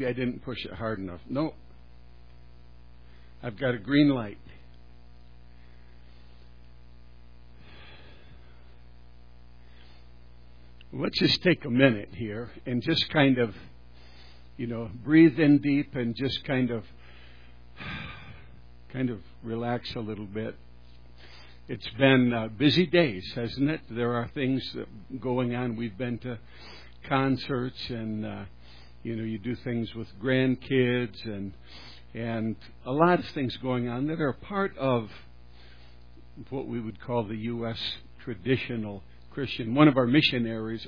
maybe I didn't push it hard enough. No. I've got a green light. Let's just take a minute here and just kind of, breathe in deep and just kind of relax a little bit. It's been busy days, hasn't it? There are things going on. We've been to concerts and, you do things with grandkids and a lot of things going on that are part of what we would call the U.S. traditional Christian. One of our missionaries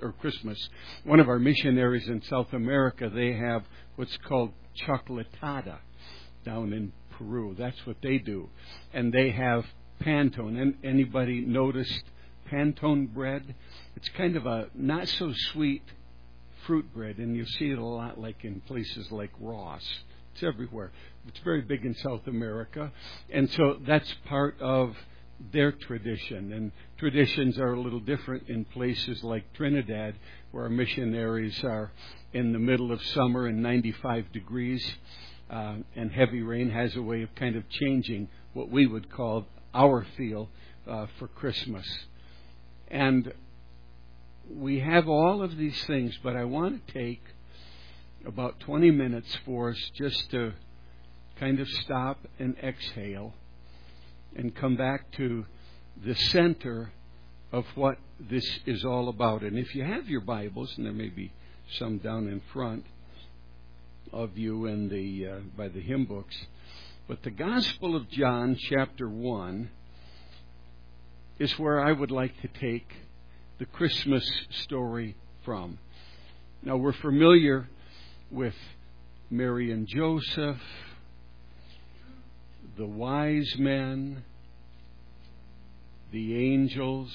in South America, they have what's called chocolatada down in Peru. That's what they do. And they have Pantone. And anybody noticed Pantone bread? It's kind of a not so sweet fruit bread, and you see it a lot like in places like Ross. It's everywhere. It's very big in South America. And so that's part of their tradition. And traditions are a little different in places like Trinidad, where our missionaries are in the middle of summer and 95 degrees, and heavy rain has a way of kind of changing what we would call our feel for Christmas. And we have all of these things, but I want to take about 20 minutes for us just to kind of stop and exhale and come back to the center of what this is all about. And if you have your Bibles, and there may be some down in front of you in by the hymn books, but the Gospel of John, chapter 1, is where I would like to take the Christmas story from. Now, we're familiar with Mary and Joseph, the wise men, the angels,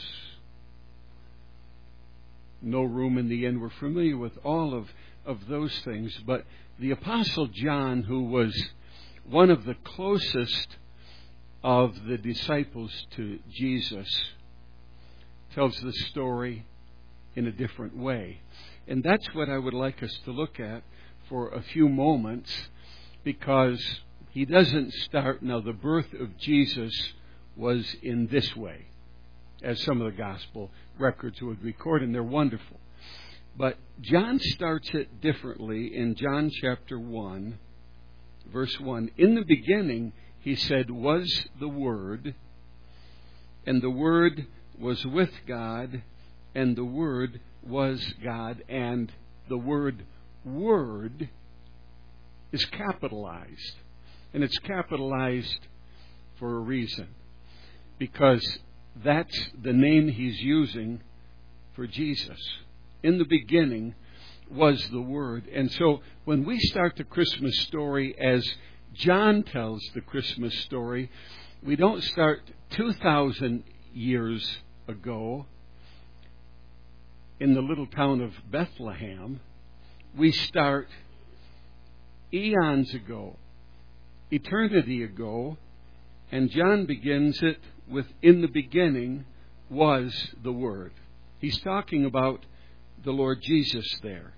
no room in the inn. We're familiar with all of those things. But the Apostle John, who was one of the closest of the disciples to Jesus, tells the story in a different way. And that's what I would like us to look at for a few moments, because he doesn't start. Now, the birth of Jesus was in this way, as some of the gospel records would record, and they're wonderful. But John starts it differently in John chapter 1, verse 1. In the beginning, he said, was the Word, and the Word was with God, and the Word was God. And the word Word is capitalized. And it's capitalized for a reason, because that's the name he's using for Jesus. In the beginning was the Word. And so when we start the Christmas story as John tells the Christmas story, we don't start 2,000 years ago in the little town of Bethlehem. We start eons ago, eternity ago, and John begins it with, in the beginning was the Word. He's talking about the Lord Jesus there.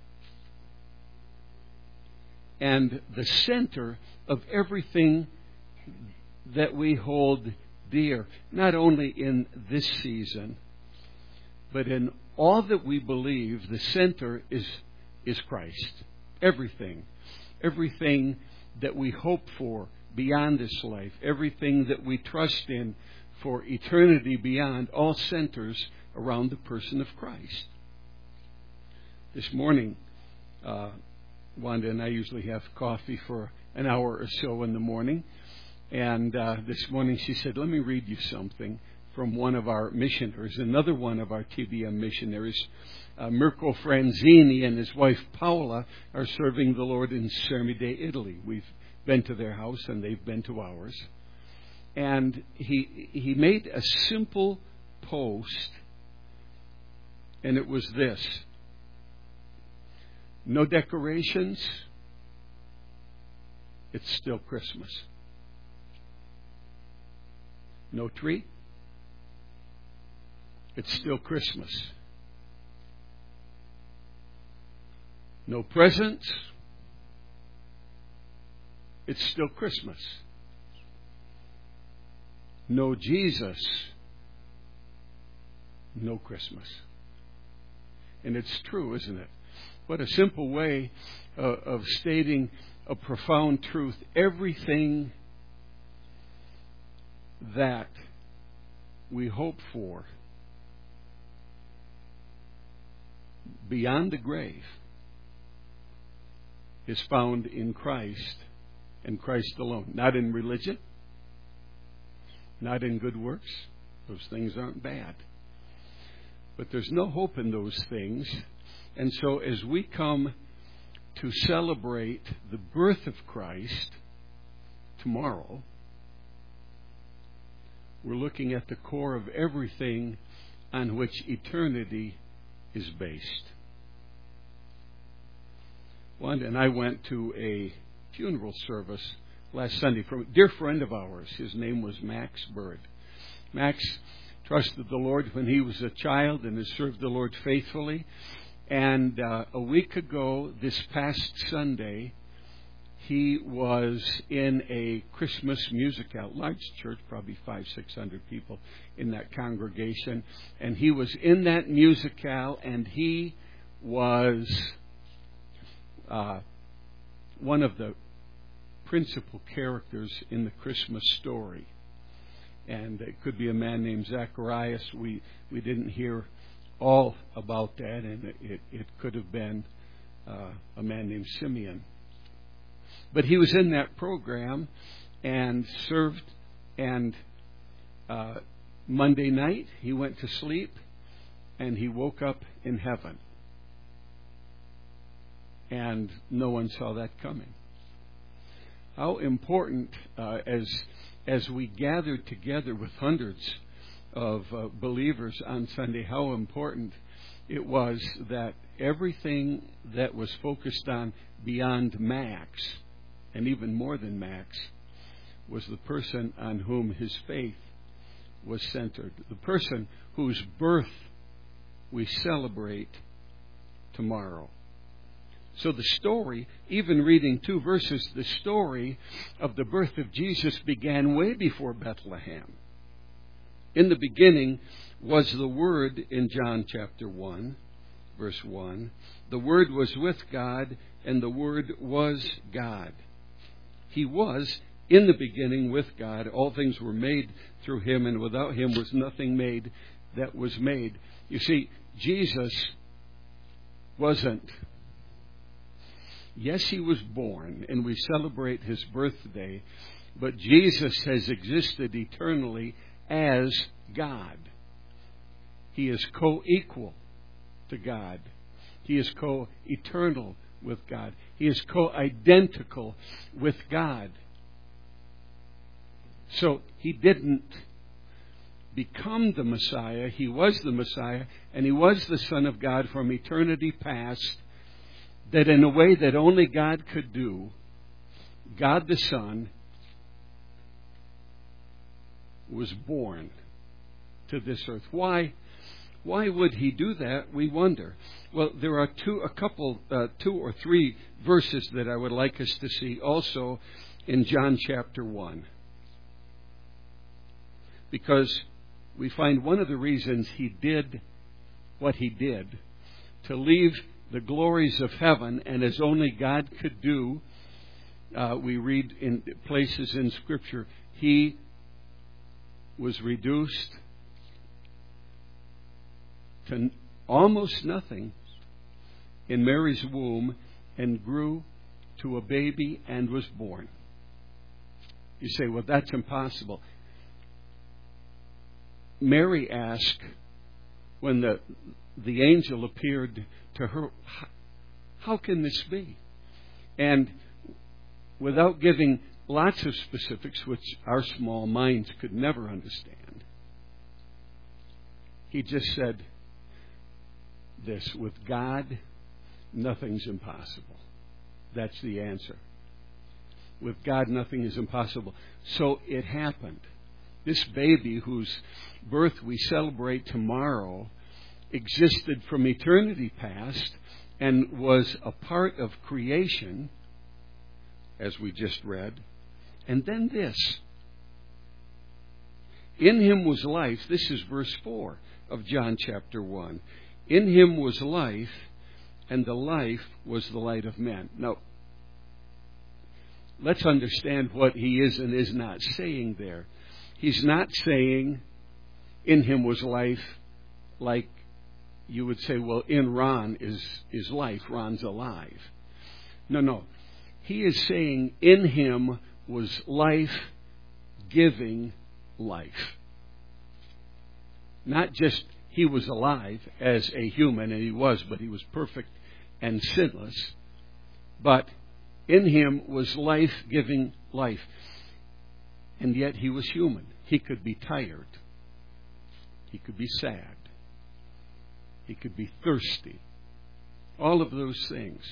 And the center of everything that we hold dear, not only in this season, but in all that we believe, the center is Christ. Everything that we hope for beyond this life, everything that we trust in for eternity beyond, all centers around the person of Christ. This morning, Wanda and I usually have coffee for an hour or so in the morning. And this morning she said, let me read you something from one of our missionaries, another one of our TBM missionaries. Mirko Franzini and his wife Paola are serving the Lord in Cermide, Italy. We've been to their house and they've been to ours. And he made a simple post, and it was this: no decorations, it's still Christmas. No tree, it's still Christmas. No presents, it's still Christmas. No Jesus, no Christmas. And it's true, isn't it? What a simple way of stating a profound truth. Everything that we hope for beyond the grave is found in Christ and Christ alone. Not in religion, not in good works. Those things aren't bad. But there's no hope in those things. And so as we come to celebrate the birth of Christ tomorrow, we're looking at the core of everything on which eternity is based. One, and I went to a funeral service last Sunday from a dear friend of ours. His name was Max Bird. Max trusted the Lord when he was a child and has served the Lord faithfully. And a week ago, this past Sunday, he was in a Christmas musicale, large church, probably 500-600 people in that congregation. And he was in that musicale, and he was one of the principal characters in the Christmas story. And it could be a man named Zacharias. We didn't hear all about that, and it could have been a man named Simeon. But he was in that program and served, and Monday night he went to sleep, and he woke up in heaven. And no one saw that coming. How important, as we gathered together with hundreds of believers on Sunday, how important it was that everything that was focused on beyond Max, and even more than Max, was the person on whom his faith was centered, the person whose birth we celebrate tomorrow. So the story, even reading 2 verses, the story of the birth of Jesus began way before Bethlehem. In the beginning was the Word in John chapter 1, verse 1. The Word was with God, and the Word was God. He was in the beginning with God. All things were made through Him, and without Him was nothing made that was made. You see, Jesus wasn't. Yes, He was born, and we celebrate His birthday, but Jesus has existed eternally as God. He is co-equal to God. He is co-eternal with God. He is co-identical with God. So He didn't become the Messiah. He was the Messiah, and He was the Son of God from eternity past, that in a way that only God could do, God the Son was born to this earth. Why would He do that, we wonder? Well, there are two or three verses that I would like us to see also in John chapter 1. Because we find one of the reasons He did what He did, to leave the glories of heaven, and as only God could do, we read in places in Scripture, He was reduced to almost nothing in Mary's womb and grew to a baby and was born. You say, well, that's impossible. Mary asked when the angel appeared to her, how can this be? And without giving lots of specifics, which our small minds could never understand, He just said this: with God, nothing's impossible. That's the answer. With God, nothing is impossible. So it happened. This baby, whose birth we celebrate tomorrow, existed from eternity past and was a part of creation as we just read. And then this. In him was life. This is verse 4 of John chapter 1. In him was life, and the life was the light of men. Now, let's understand what he is and is not saying there. He's not saying in him was life like you would say, well, in Ron is life. Ron's alive. No. He is saying in him was life giving life. Not just he was alive as a human, and he was, but he was perfect and sinless. But in him was life giving life. And yet he was human. He could be tired. He could be sad. He could be thirsty. All of those things.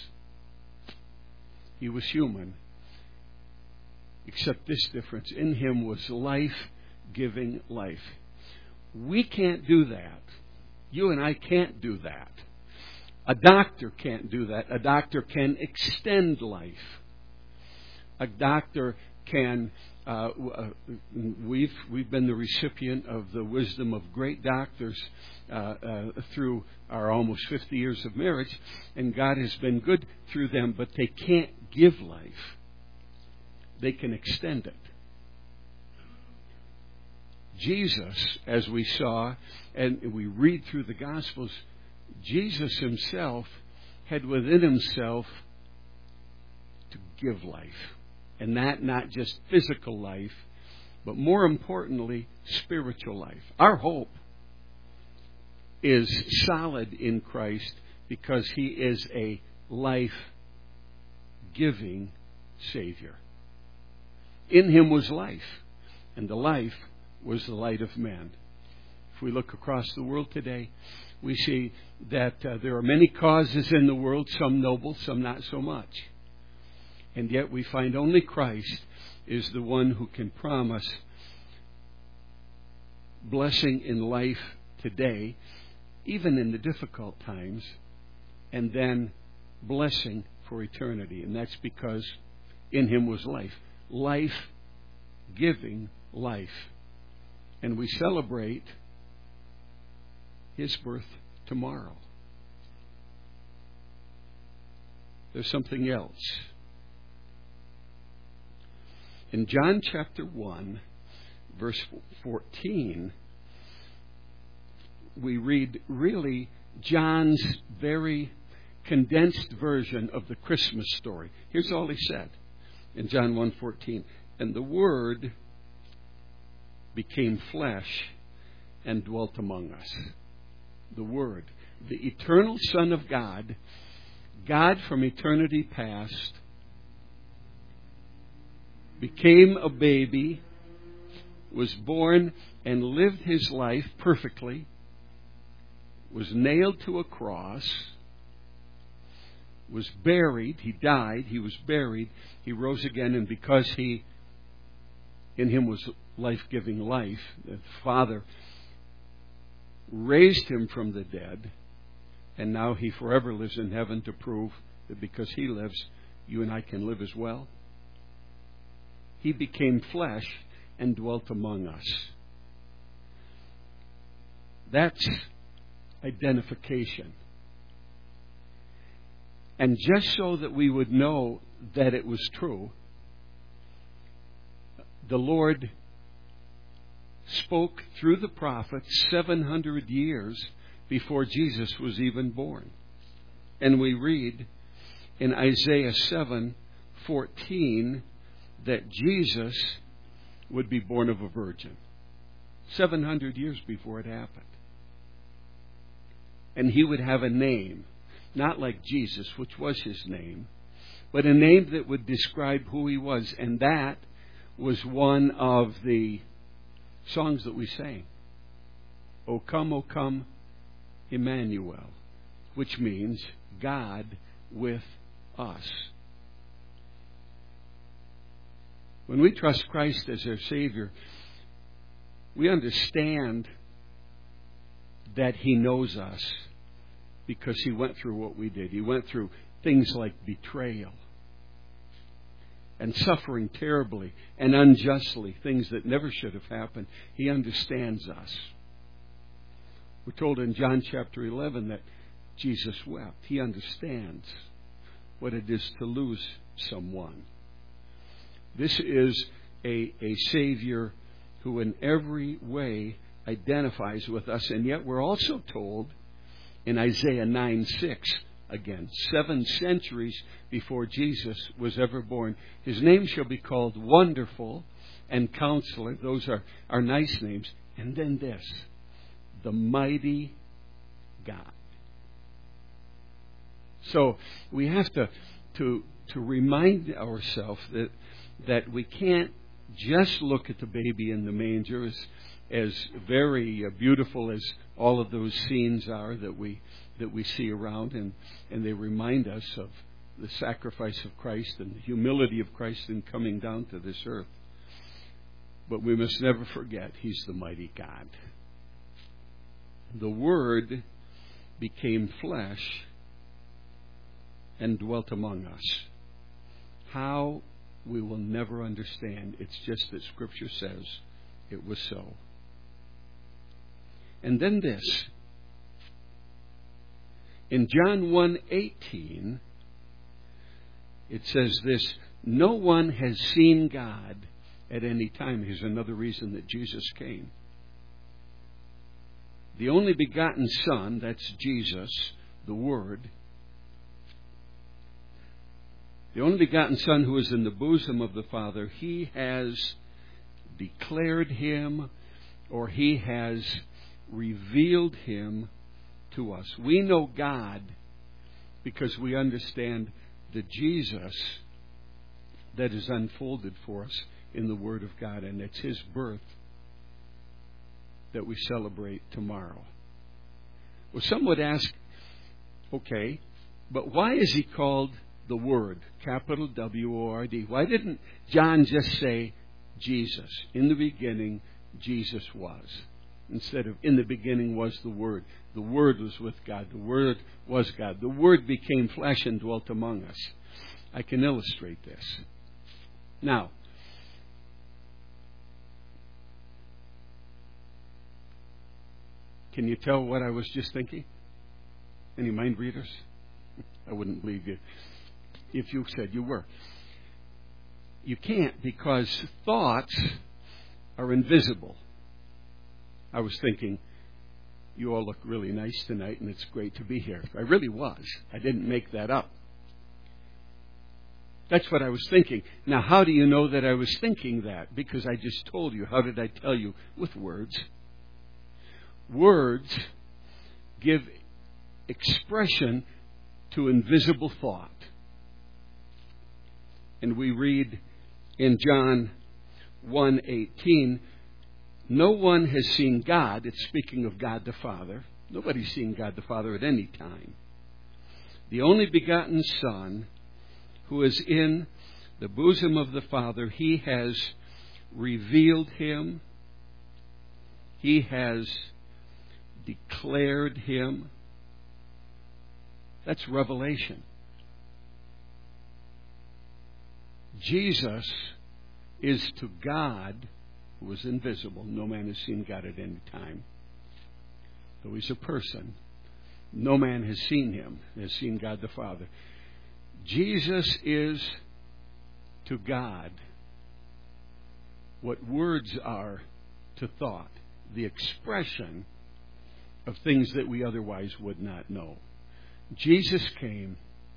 He was human. Except this difference. In him was life giving life. We can't do that. You and I can't do that. A doctor can't do that. A doctor can extend life. A doctor can. We've been the recipient of the wisdom of great doctors through our almost 50 years of marriage, and God has been good through them. But they can't give life. They can extend it. Jesus, as we saw, and we read through the Gospels, Jesus himself had within himself to give life. And that not just physical life, but more importantly, spiritual life. Our hope is solid in Christ because he is a life-giving Savior. In him was life, and the life was the light of men. If we look across the world today, we see that there are many causes in the world, some noble, some not so much. And yet we find only Christ is the one who can promise blessing in life today, even in the difficult times, and then blessing for eternity. And that's because in him was life. Life-giving life. And we celebrate his birth tomorrow. There's something else. In John chapter 1, verse 14, we read really John's very condensed version of the Christmas story. Here's all he said in John 1:14. And the Word became flesh and dwelt among us. The Word, the eternal Son of God, God from eternity past, became a baby, was born and lived his life perfectly, was nailed to a cross, was buried, he died, he was buried, he rose again, and because in him was life-giving life, the Father raised him from the dead, and now he forever lives in heaven to prove that because he lives, you and I can live as well. He became flesh and dwelt among us. That's identification. And just so that we would know that it was true, the Lord spoke through the prophets 700 years before Jesus was even born. And we read in Isaiah 7:14 that Jesus would be born of a virgin. 700 years before it happened. And he would have a name, not like Jesus, which was his name, but a name that would describe who he was. And that was one of the songs that we sang. O come, Emmanuel, which means God with us. When we trust Christ as our Savior, we understand that he knows us because he went through what we did. He went through things like betrayal. and suffering terribly and unjustly, things that never should have happened. He understands us. We're told in John chapter 11 that Jesus wept. He understands what it is to lose someone. This is a Savior who in every way identifies with us. And yet we're also told in Isaiah 9:6, again, 7 centuries before Jesus was ever born, His name shall be called Wonderful and Counselor. Those are nice names. And then this, the Mighty God. So we have to remind ourselves that we can't just look at the baby in the manger as very beautiful as all of those scenes are that we see around, and they remind us of the sacrifice of Christ and the humility of Christ in coming down to this earth. But we must never forget He's the mighty God. The Word became flesh and dwelt among us. How, we will never understand. It's just that Scripture says it was so. And then this. In John 1:18, it says this, no one has seen God at any time. Here's another reason that Jesus came. The only begotten Son, that's Jesus, the Word, the only begotten Son who is in the bosom of the Father, He has declared Him, or He has revealed Him to us. We know God because we understand the Jesus that is unfolded for us in the Word of God, and it's His birth that we celebrate tomorrow. Well, some would ask, okay, but why is He called the Word, capital W-O-R-D? Why didn't John just say Jesus? In the beginning, Jesus was. Instead of, in the beginning was the Word. The Word was with God. The Word was God. The Word became flesh and dwelt among us. I can illustrate this. Now, can you tell what I was just thinking? Any mind readers? I wouldn't believe you if you said you were. You can't, because thoughts are invisible. I was thinking, you all look really nice tonight, and it's great to be here. I really was. I didn't make that up. That's what I was thinking. Now, how do you know that I was thinking that? Because I just told you. How did I tell you? With words. Words give expression to invisible thought. And we read in John 1:18, no one has seen God. It's speaking of God the Father. Nobody's seen God the Father at any time. The only begotten Son, who is in the bosom of the Father, He has revealed Him. He has declared Him. That's revelation. Jesus is to God, who is invisible. No man has seen God at any time. Though He's a person, no man has seen Him, has seen God the Father. Jesus is to God what words are to thought, the expression of things that we otherwise would not know. Jesus came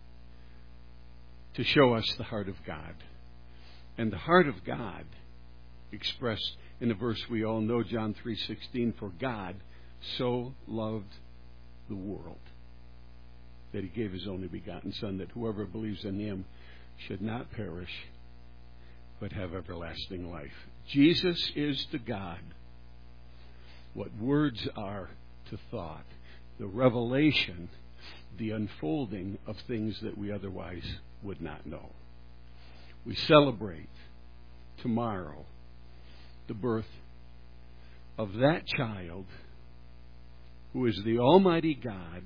to show us the heart of God. And the heart of God, expressed in a verse we all know, John 3:16, for God so loved the world that He gave His only begotten Son, that whoever believes in Him should not perish, but have everlasting life. Jesus is to God what words are to thought, the revelation, the unfolding of things that we otherwise would not know. We celebrate tomorrow the birth of that child who is the Almighty God,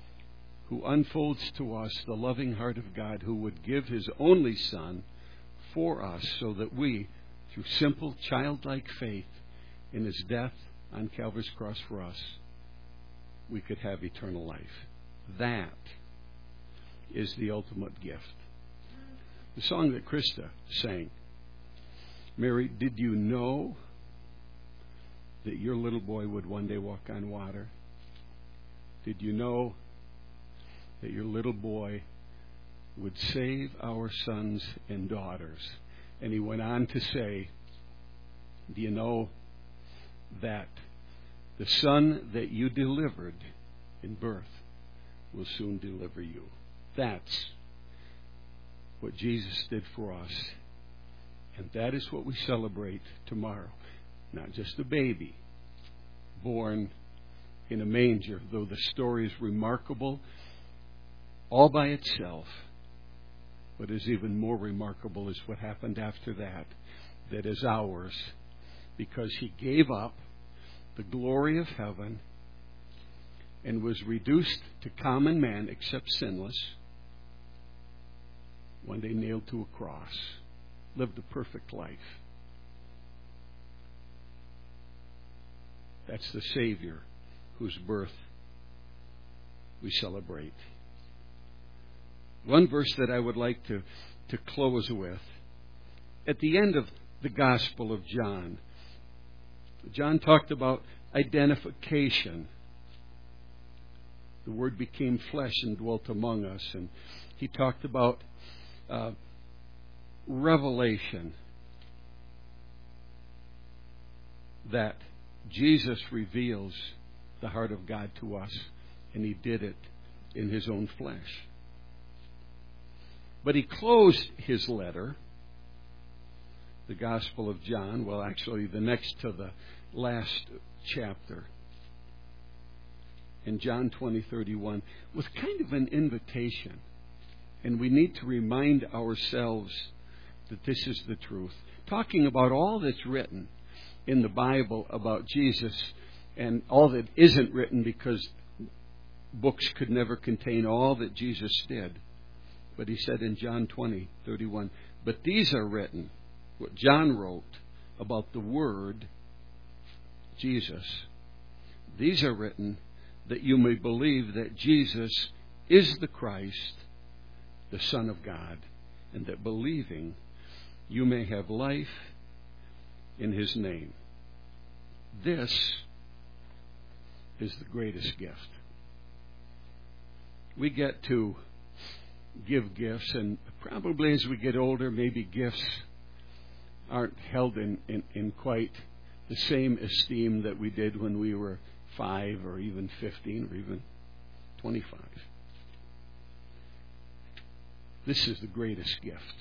who unfolds to us the loving heart of God, who would give His only Son for us so that we, through simple childlike faith in His death on Calvary's cross for us, we could have eternal life. That is the ultimate gift. The song that Krista sang, Mary, did you know that your little boy would one day walk on water? Did you know that your little boy would save our sons and daughters? And he went on to say, do you know that the son that you delivered in birth will soon deliver you? That's what Jesus did for us. And that is what we celebrate tomorrow. Not just a baby born in a manger, though the story is remarkable all by itself. What is even more remarkable is what happened after that, that is ours, because He gave up the glory of heaven and was reduced to common man, except sinless, one day nailed to a cross, lived a perfect life. That's the Savior whose birth we celebrate. One verse that I would like to close with. At the end of the Gospel of John, John talked about identification. The Word became flesh and dwelt among us. And he talked about revelation. That Jesus reveals the heart of God to us, and He did it in His own flesh. But he closed his letter, the Gospel of John, well, actually the next to the last chapter, in John 20:31, with kind of an invitation. And we need to remind ourselves that this is the truth. Talking about all that's written in the Bible about Jesus, and all that isn't written, because books could never contain all that Jesus did. But he said in John 20:31, but these are written, what John wrote about the Word, Jesus. These are written that you may believe that Jesus is the Christ, the Son of God, and that believing you may have life in His name. This is the greatest gift. We get to give gifts, and probably as we get older, maybe gifts aren't held in quite the same esteem that we did when we were 5 or even 15 or even 25. This is the greatest gift.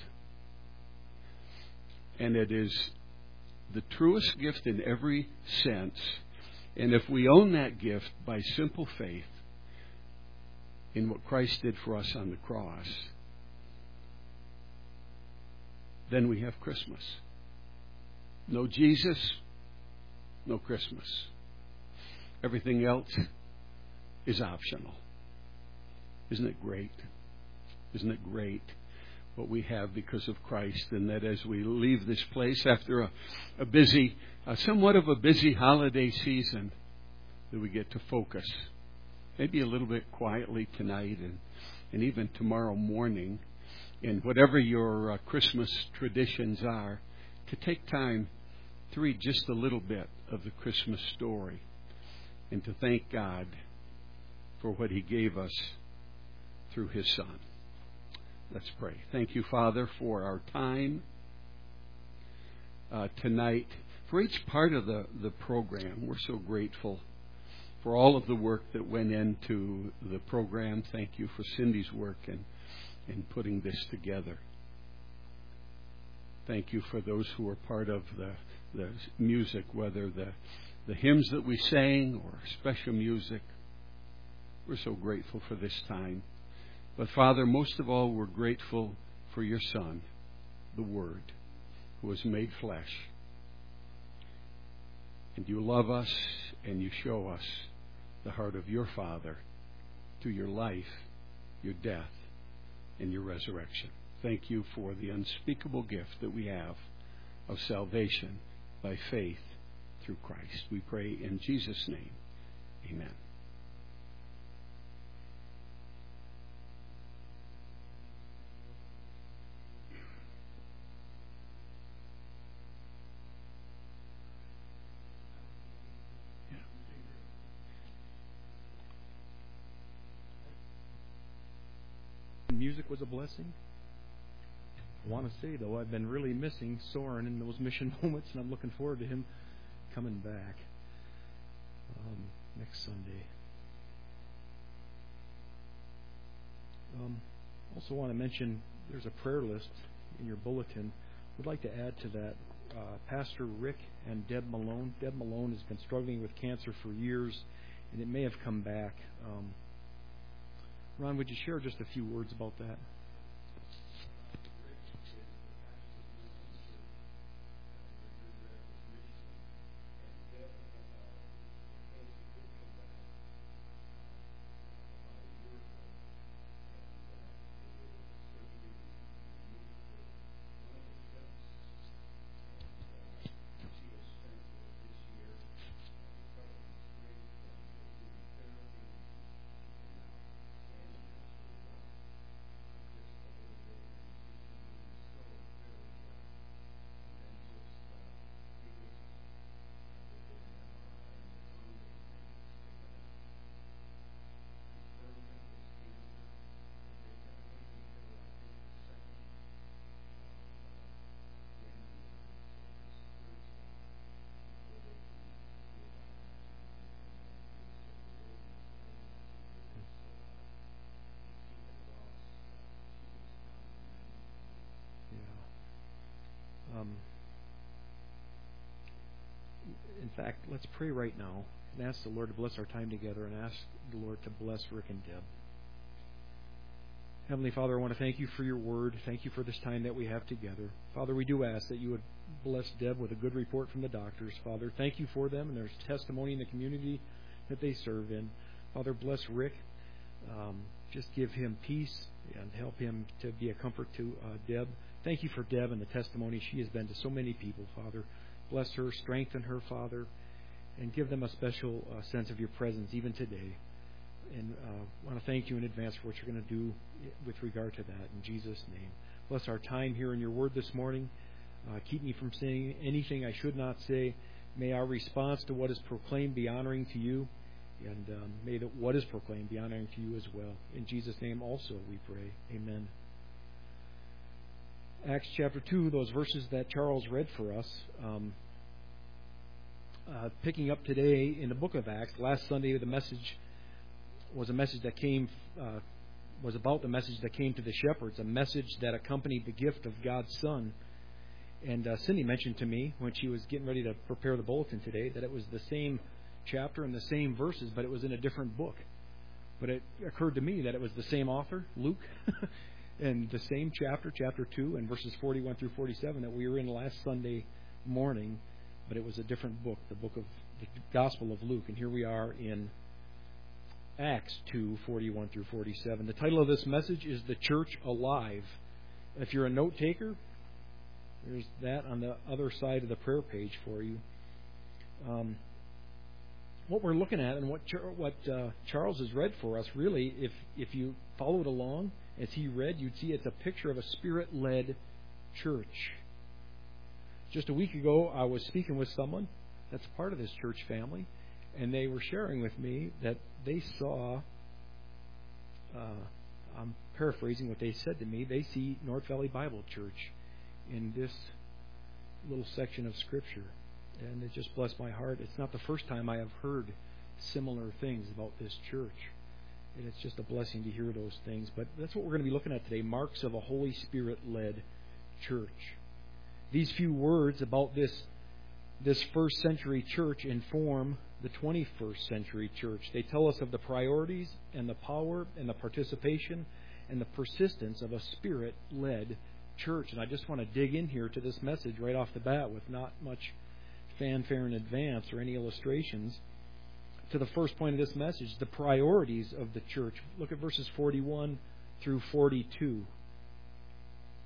And it is the truest gift in every sense. And if we own that gift by simple faith in what Christ did for us on the cross, then we have Christmas. No Jesus, no Christmas. Everything else is optional. Isn't it great? Isn't it great what we have because of Christ? And that as we leave this place after a busy, somewhat of a busy holiday season, that we get to focus maybe a little bit quietly tonight and even tomorrow morning, in whatever your Christmas traditions are, to take time to read just a little bit of the Christmas story and to thank God for what He gave us through His Son. Let's pray. Thank you, Father, for our time tonight, for each part of the program. We're so grateful for all of the work that went into the program. Thank you for Cindy's work in putting this together. Thank you for those who were part of the music, whether the hymns that we sang or special music. We're so grateful for this time. But Father, most of all, we're grateful for your Son, the Word, who was made flesh. And you love us and you show us the heart of your Father through your life, your death, and your resurrection. thank you for the unspeakable gift that we have of salvation by faith through Christ. We pray in Jesus' name. Amen. Music was a blessing. I want to say, though, I've been really missing Soren in those mission moments, and I'm looking forward to him coming back next Sunday. Also want to mention there's a prayer list in your bulletin. Would like to add to that Pastor Rick and Deb Malone. Deb Malone has been struggling with cancer for years, and it may have come back. Ron, would you share just a few words about that? In fact, let's pray right now and ask the Lord to bless our time together and ask the Lord to bless Rick and Deb. Heavenly Father, I want to thank you for your word. Thank you for this time that we have together. Father, we do ask that you would bless Deb with a good report from the doctors. Father, thank you for them and their testimony in the community that they serve in. Father, bless Rick. Just give him peace and help him to be a comfort to Deb. Thank you for Deb and the testimony she has been to so many people, Father. Bless her, strengthen her, Father, and give them a special sense of your presence even today. And I want to thank you in advance for what you're going to do with regard to that. In Jesus' name. Bless our time here in your word this morning. Keep me from saying anything I should not say. May our response to what is proclaimed be honoring to you. And may what is proclaimed be honoring to you as well. In Jesus' name also we pray. Amen. Acts chapter 2, those verses that Charles read for us. Picking up today in the book of Acts. Last Sunday the message was a message that came was about the message that came to the shepherds, a message that accompanied the gift of God's Son. And Cindy mentioned to me when she was getting ready to prepare the bulletin today that it was the same chapter and the same verses, but it was in a different book. But it occurred to me that it was the same author, Luke, and the same chapter, chapter 2, and verses 41 through 47 that we were in last Sunday morning, but it was a different book, the book of the Gospel of Luke. And here we are in Acts 2, 41 through 47. The title of this message is The Church Alive. If you're a note taker, there's that on the other side of the prayer page for you. What we're looking at and what Charles has read for us, really, if you followed along as he read, you'd see it's a picture of a Spirit-led church. Just a week ago, I was speaking with someone that's part of this church family, and they were sharing with me that they saw, I'm paraphrasing what they said to me, they see North Valley Bible Church in this little section of Scripture. And it just blessed my heart. It's not the first time I have heard similar things about this church. And it's just a blessing to hear those things. But that's what we're going to be looking at today, marks of a Holy Spirit-led church. These few words about this first century church inform the 21st century church. They tell us of the priorities and the power and the participation and the persistence of a Spirit-led church. And I just want to dig in here to this message right off the bat with not much fanfare in advance or any illustrations. To the first point of this message, the priorities of the church. Look at verses 41 through 42.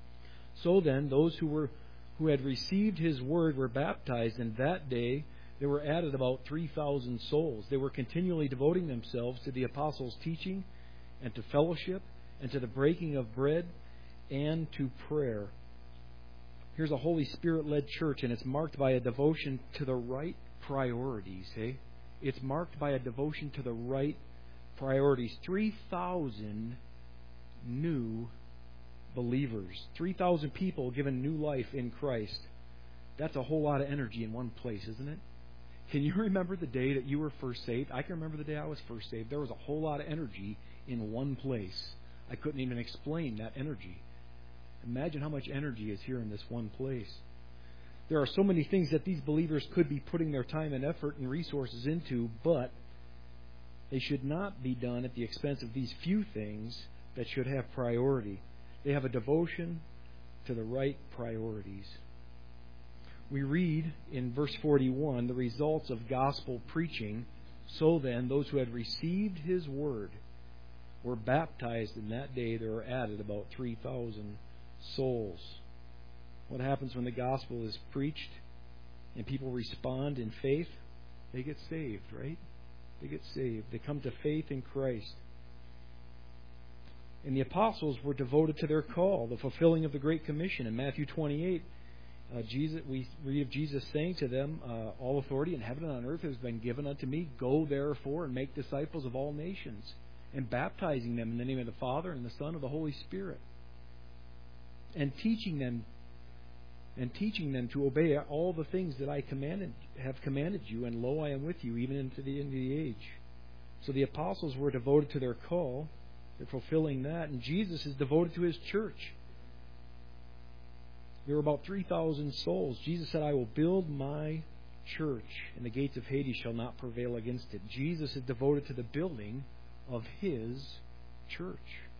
So then, those who had received His word were baptized, and that day there were added about 3,000 souls. They were continually devoting themselves to the apostles' teaching and to fellowship and to the breaking of bread and to prayer. Here's a Holy Spirit-led church, and it's marked by a devotion to the right priorities. It's marked by a devotion to the right priorities. 3,000 new believers. 3,000 people given new life in Christ. That's a whole lot of energy in one place, isn't it? Can you remember the day that you were first saved? I can remember the day I was first saved. There was a whole lot of energy in one place. I couldn't even explain that energy. Imagine how much energy is here in this one place. There are so many things that these believers could be putting their time and effort and resources into, but they should not be done at the expense of these few things that should have priority. They have a devotion to the right priorities. We read in verse 41 the results of gospel preaching. So then, those who had received His word were baptized, and that day there were added about 3,000 souls. What happens when the gospel is preached and people respond in faith? They get saved, right? They get saved. They come to faith in Christ. And the apostles were devoted to their call, the fulfilling of the Great Commission. In Matthew 28, we read of Jesus saying to them, all authority in heaven and on earth has been given unto me. Go therefore and make disciples of all nations, and baptizing them in the name of the Father and the Son and the Holy Spirit, and teaching them to obey all the things that I have commanded you, and lo, I am with you even into the end of the age. So the apostles were devoted to their call. They're fulfilling that, and Jesus is devoted to His church. There were about 3,000 souls. Jesus said, I will build my church, and the gates of Hades shall not prevail against it. Jesus is devoted to the building of His church.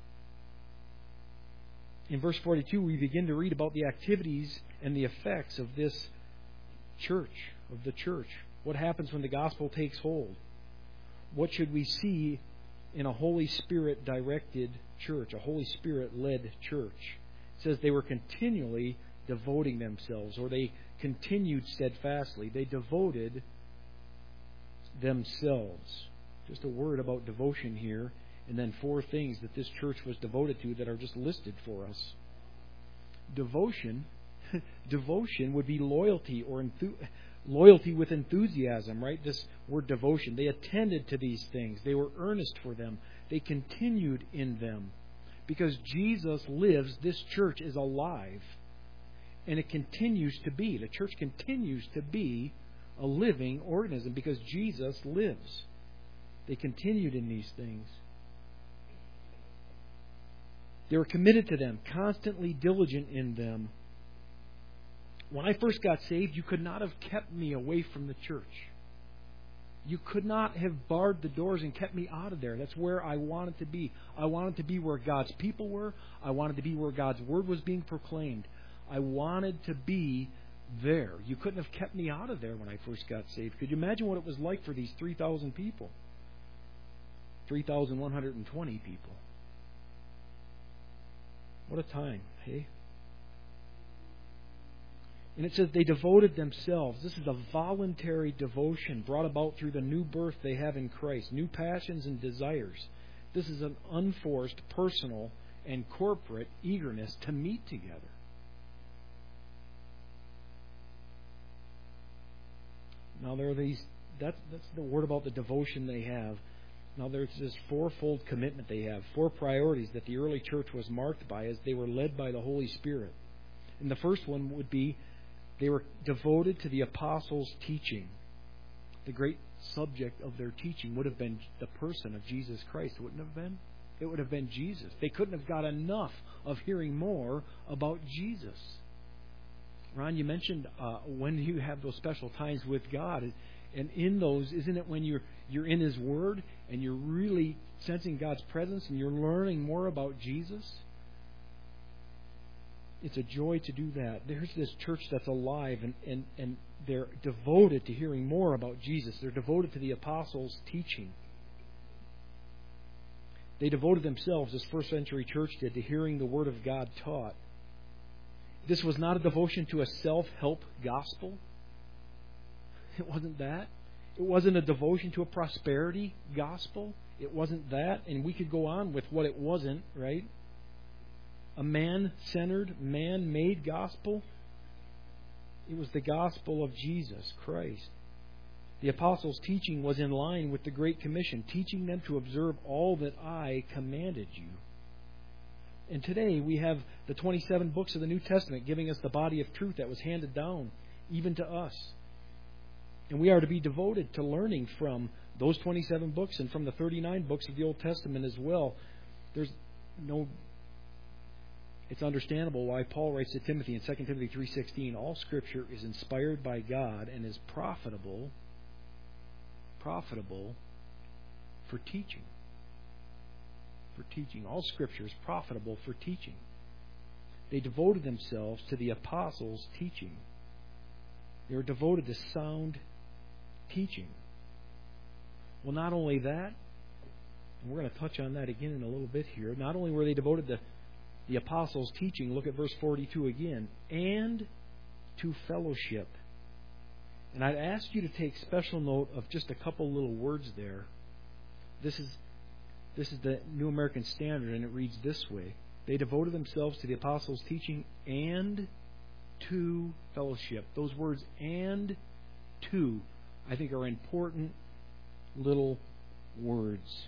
In verse 42, we begin to read about the activities and the effects of this church, of the church. What happens when the gospel takes hold? What should we see in a Holy Spirit-directed church, a Holy Spirit-led church? It says they were continually devoting themselves, or they continued steadfastly. They devoted themselves. Just a word about devotion here, and then 4 things that this church was devoted to that are just listed for us. Devotion would be loyalty or loyalty with enthusiasm, right? This word devotion. They attended to these things. They were earnest for them. They continued in them. Because Jesus lives, this church is alive. And it continues to be. The church continues to be a living organism because Jesus lives. They continued in these things. They were committed to them, constantly diligent in them. When I first got saved, you could not have kept me away from the church. You could not have barred the doors and kept me out of there. That's where I wanted to be. I wanted to be where God's people were. I wanted to be where God's Word was being proclaimed. I wanted to be there. You couldn't have kept me out of there when I first got saved. Could you imagine what it was like for these 3,000 people? 3,120 people. What a time, hey? And it says they devoted themselves. This is a voluntary devotion brought about through the new birth they have in Christ, new passions and desires. This is an unforced, personal, and corporate eagerness to meet together. Now there are these. That's the word about the devotion they have. Now there's this 4-fold commitment they have, 4 priorities that the early church was marked by as they were led by the Holy Spirit. And the first one would be they were devoted to the apostles' teaching. The great subject of their teaching would have been the person of Jesus Christ, wouldn't it have been? It would have been Jesus. They couldn't have got enough of hearing more about Jesus. Ron, you mentioned when you have those special times with God, and in those, isn't it when you're in His Word and you're really sensing God's presence and you're learning more about Jesus? It's a joy to do that. There's this church that's alive, and they're devoted to hearing more about Jesus. They're devoted to the apostles' teaching. They devoted themselves, as first century church did, to hearing the Word of God taught. This was not a devotion to a self-help gospel. It wasn't that. It wasn't a devotion to a prosperity gospel. It wasn't that. And we could go on with what it wasn't, right? A man-centered, man-made gospel. It was the gospel of Jesus Christ. The apostles' teaching was in line with the Great Commission, teaching them to observe all that I commanded you. And today we have the 27 books of the New Testament giving us the body of truth that was handed down even to us. And we are to be devoted to learning from those 27 books and from the 39 books of the Old Testament as well. It's understandable why Paul writes to Timothy in 2 Timothy 3:16, all Scripture is inspired by God and is profitable for teaching. For teaching. All Scripture is profitable for teaching. They devoted themselves to the apostles' teaching. They were devoted to sound teaching. Well, not only that, and we're going to touch on that again in a little bit here, not only were they devoted to the apostles' teaching, look at verse 42 again, and to fellowship. And I'd ask you to take special note of just a couple little words there. This is the New American Standard, and it reads this way. They devoted themselves to the apostles' teaching and to fellowship. Those words, and to, I think are important little words.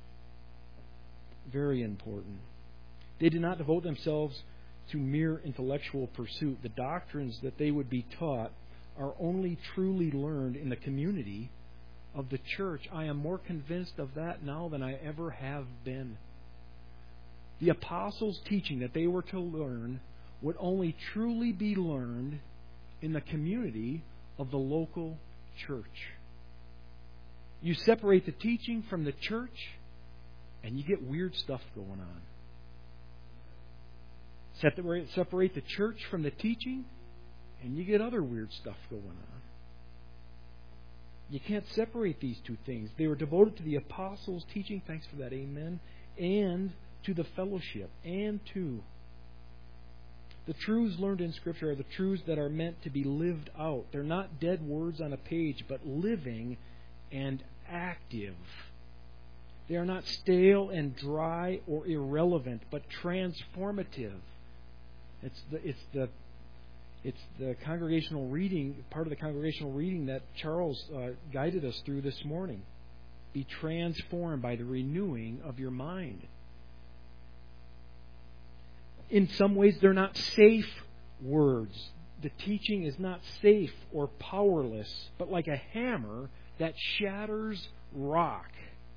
Very important. They did not devote themselves to mere intellectual pursuit. The doctrines that they would be taught are only truly learned in the community of the church. I am more convinced of that now than I ever have been. The apostles' teaching that they were to learn would only truly be learned in the community of the local church. You separate the teaching from the church, and you get weird stuff going on. Separate the church from the teaching, and you get other weird stuff going on. You can't separate these two things. They were devoted to the apostles' teaching, thanks for that, amen, and to the fellowship, and to. The truths learned in Scripture are the truths that are meant to be lived out. They're not dead words on a page, but living and active. They are not stale and dry or irrelevant, but transformative. It's the congregational reading, part of the congregational reading that Charles guided us through this morning. Be transformed by the renewing of your mind. In some ways, they're not safe words. The teaching is not safe or powerless, but like a hammer that shatters rock.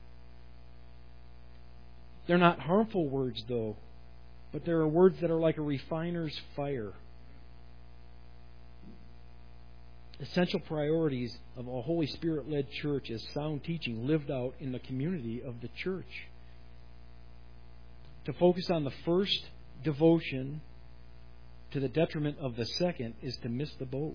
They're not harmful words, though, but there are words that are like a refiner's fire. Essential priorities of a Holy Spirit-led church is sound teaching lived out in the community of the church. To focus on the first devotion to the detriment of the second is to miss the boat.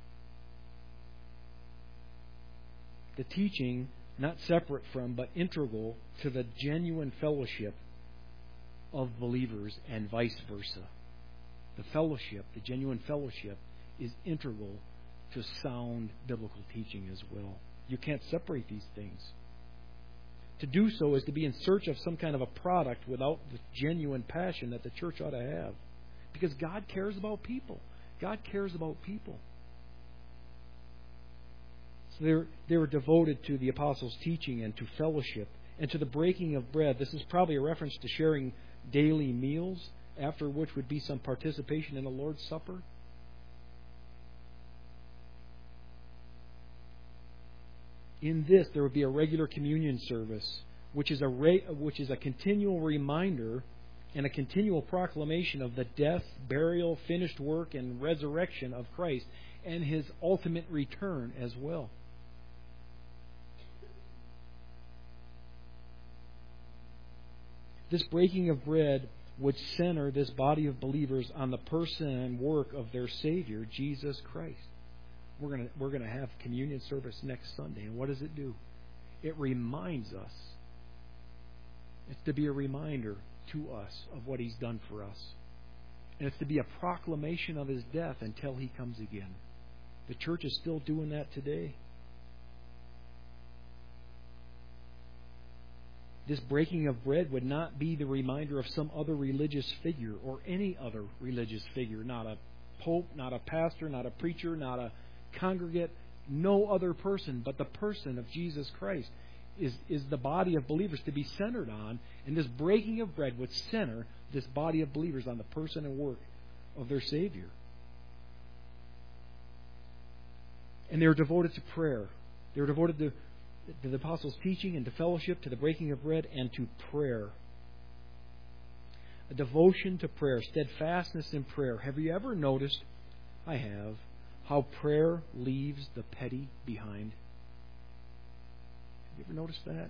The teaching, not separate from, but integral to the genuine fellowship of believers and vice versa. The fellowship, the genuine fellowship, is integral to sound biblical teaching as well. You can't separate these things. To do so is to be in search of some kind of a product without the genuine passion that the church ought to have. Because God cares about people. God cares about people. So they were devoted to the apostles' teaching and to fellowship and to the breaking of bread. This is probably a reference to sharing daily meals, after which would be some participation in the Lord's Supper. In this, there would be a regular communion service, which is a continual reminder and a continual proclamation of the death, burial, finished work, and resurrection of Christ, and His ultimate return as well. This breaking of bread would center this body of believers on the person and work of their Savior, Jesus Christ. We're going to have communion service next Sunday. And what does it do? It reminds us. It's to be a reminder to us of what He's done for us. And it's to be a proclamation of His death until He comes again. The church is still doing that today. This breaking of bread would not be the reminder of some other religious figure or any other religious figure. Not a pope, not a pastor, not a preacher, not a congregate, no other person but the person of Jesus Christ is the body of believers to be centered on. And this breaking of bread would center this body of believers on the person and work of their Savior. And they were devoted to prayer. They were devoted to the apostles' teaching and to fellowship, to the breaking of bread, and to prayer. A devotion to prayer, steadfastness in prayer. Have you ever noticed, I have, how prayer leaves the petty behind? Have you ever noticed that?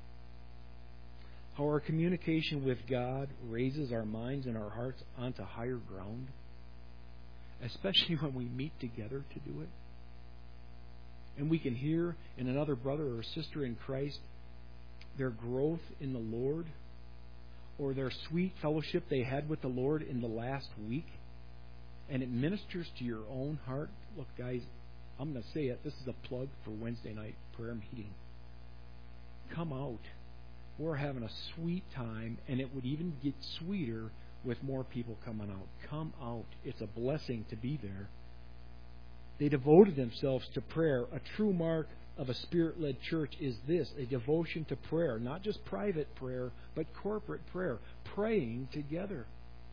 How our communication with God raises our minds and our hearts onto higher ground, especially when we meet together to do it. And we can hear in another brother or sister in Christ their growth in the Lord, or their sweet fellowship they had with the Lord in the last week. And it ministers to your own heart. Look, guys, I'm going to say it. This is a plug for Wednesday night prayer meeting. Come out. We're having a sweet time, and it would even get sweeter with more people coming out. Come out. It's a blessing to be there. They devoted themselves to prayer. A true mark of a Spirit-led church is this, a devotion to prayer. Not just private prayer, but corporate prayer. Praying together.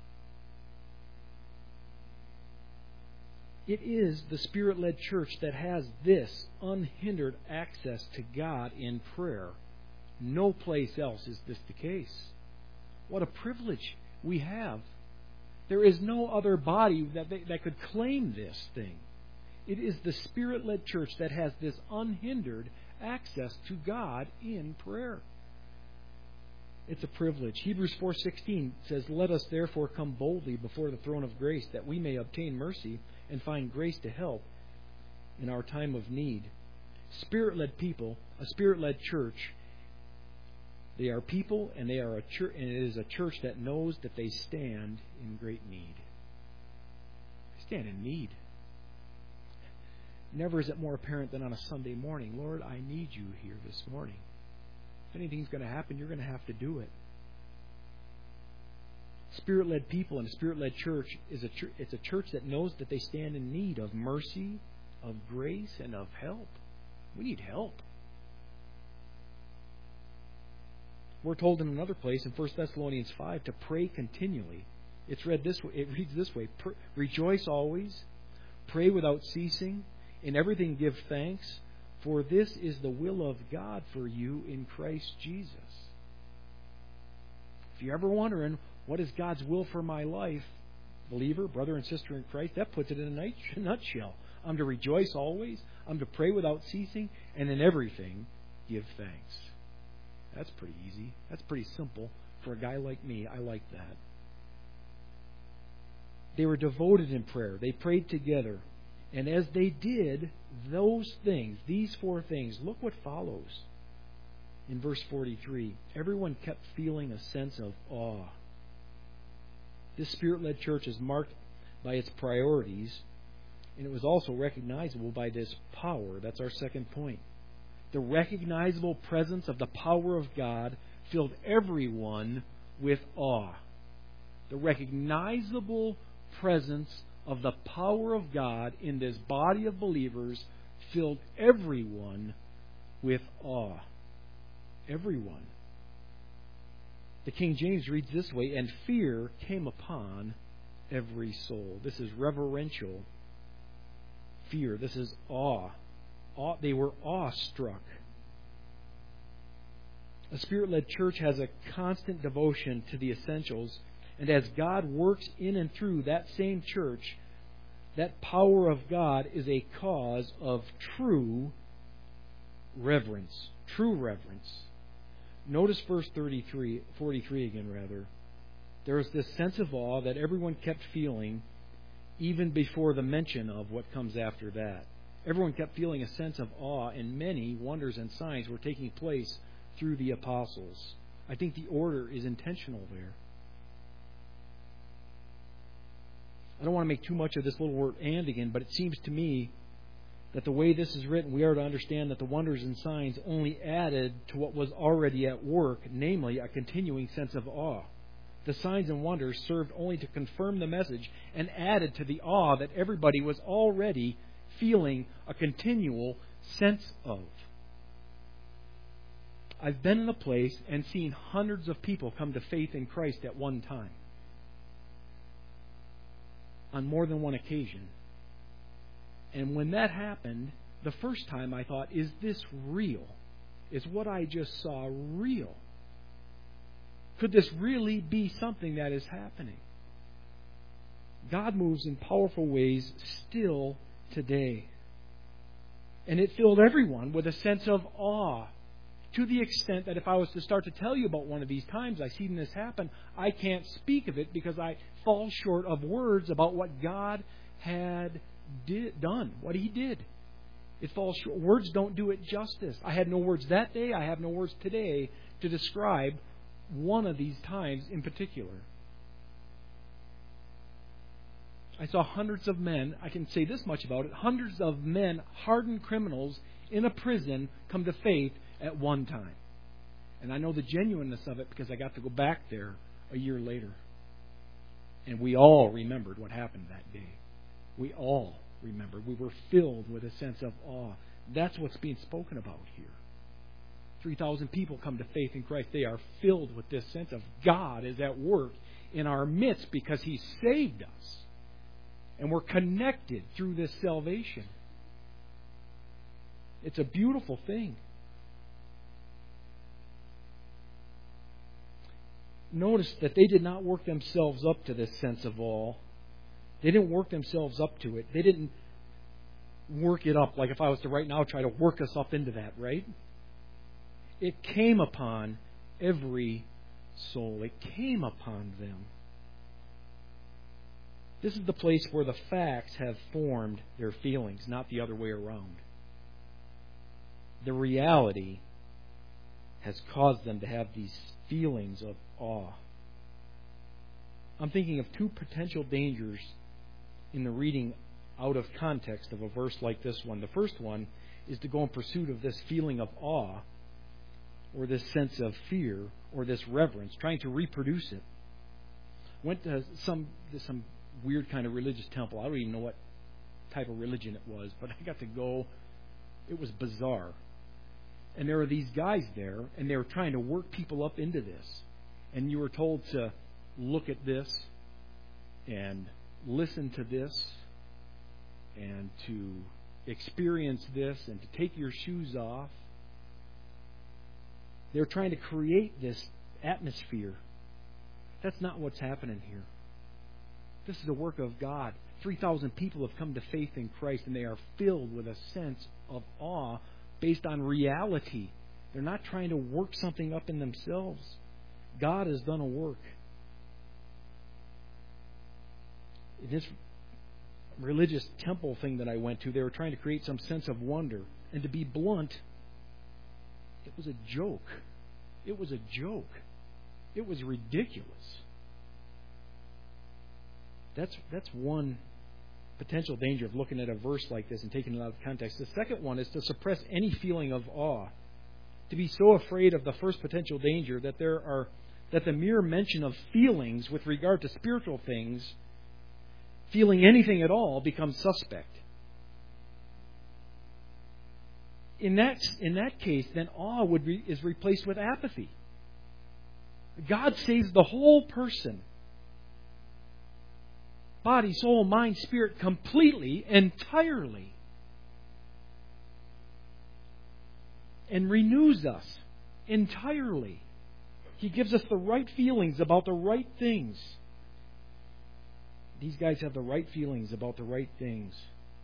It is the Spirit-led church that has this unhindered access to God in prayer. No place else is this the case. What a privilege we have. There is no other body that could claim this thing. It is the Spirit-led church that has this unhindered access to God in prayer. It's a privilege. Hebrews 4:16 says, "Let us therefore come boldly before the throne of grace, that we may obtain mercy and find grace to help in our time of need." Spirit-led people, a Spirit-led church, they are people, and they are a church, and it is a church that knows that they stand in great need. They stand in need. Never is it more apparent than on a Sunday morning. Lord, I need you here this morning. If anything's going to happen, you're going to have to do it. Spirit-led people and a Spirit-led church it's a church that knows that they stand in need of mercy, of grace, and of help. We need help. We're told in another place in 1 Thessalonians 5 to pray continually. It's read this way. It reads this way: "Rejoice always, pray without ceasing, in everything give thanks, for this is the will of God for you in Christ Jesus." If you're ever wondering, what is God's will for my life, believer, brother and sister in Christ, that puts it in a nutshell. I'm to rejoice always, I'm to pray without ceasing, and in everything give thanks. That's pretty easy. That's pretty simple for a guy like me. I like that. They were devoted in prayer. They prayed together. And as they did those things, these four things, look what follows. In verse 43, everyone kept feeling a sense of awe. This Spirit-led church is marked by its priorities, and it was also recognizable by this power. That's our second point. The recognizable presence of the power of God filled everyone with awe. The recognizable presence of the power of God in this body of believers filled everyone with awe. Everyone. The King James reads this way, "And fear came upon every soul." This is reverential fear. This is awe. They were awestruck. A Spirit-led church has a constant devotion to the essentials, and as God works in and through that same church, that power of God is a cause of true reverence. True reverence. Notice verse 43 again, rather. There was this sense of awe that everyone kept feeling even before the mention of what comes after that. Everyone kept feeling a sense of awe, and many wonders and signs were taking place through the apostles. I think the order is intentional there. I don't want to make too much of this little word "and" again, but it seems to me that the way this is written, we are to understand that the wonders and signs only added to what was already at work, namely a continuing sense of awe. The signs and wonders served only to confirm the message and added to the awe that everybody was already feeling a continual sense of. I've been in a place and seen hundreds of people come to faith in Christ at one time, on more than one occasion. And when that happened, the first time I thought, is this real? Is what I just saw real? Could this really be something that is happening? God moves in powerful ways still today. And it filled everyone with a sense of awe, to the extent that if I was to start to tell you about one of these times I've seen this happen, I can't speak of it because I fall short of words about what God had done, what He did. It falls short. Words don't do it justice. I had no words that day. I have no words today to describe one of these times in particular. I saw hundreds of men, I can say this much about it, hundreds of men, hardened criminals in a prison, come to faith at one time. And I know the genuineness of it because I got to go back there a year later. And we all remembered what happened that day. We all remembered. We were filled with a sense of awe. That's what's being spoken about here. 3,000 people come to faith in Christ. They are filled with this sense of God is at work in our midst because He saved us. And we're connected through this salvation. It's a beautiful thing. Notice that they did not work themselves up to this sense of awe. They didn't work themselves up to it. They didn't work it up like if I was to right now try to work us up into that, right? It came upon every soul. It came upon them. This is the place where the facts have formed their feelings, not the other way around. The reality has caused them to have these feelings of awe. I'm thinking of two potential dangers in the reading out of context of a verse like this one. The first one is to go in pursuit of this feeling of awe or this sense of fear or this reverence, trying to reproduce it. Went to some weird kind of religious temple. I don't even know what type of religion it was, but I got to go. It was bizarre. And there were these guys there, and they were trying to work people up into this. And you were told to look at this and listen to this and to experience this and to take your shoes off. They're trying to create this atmosphere. That's not what's happening here. This is the work of God. 3,000 people have come to faith in Christ, and they are filled with a sense of awe based on reality. They're not trying to work something up in themselves. God has done a work. In this religious temple thing that I went to, they were trying to create some sense of wonder. And to be blunt, it was a joke. It was a joke. It was ridiculous. That's one potential danger of looking at a verse like this and taking it out of context. The second one is to suppress any feeling of awe. To be so afraid of the first potential danger that the mere mention of feelings with regard to spiritual things, feeling anything at all, becomes suspect. In that case, then awe is replaced with apathy. God saves the whole person. Body, soul, mind, spirit, completely, entirely. And renews us entirely. He gives us the right feelings about the right things. These guys have the right feelings about the right things.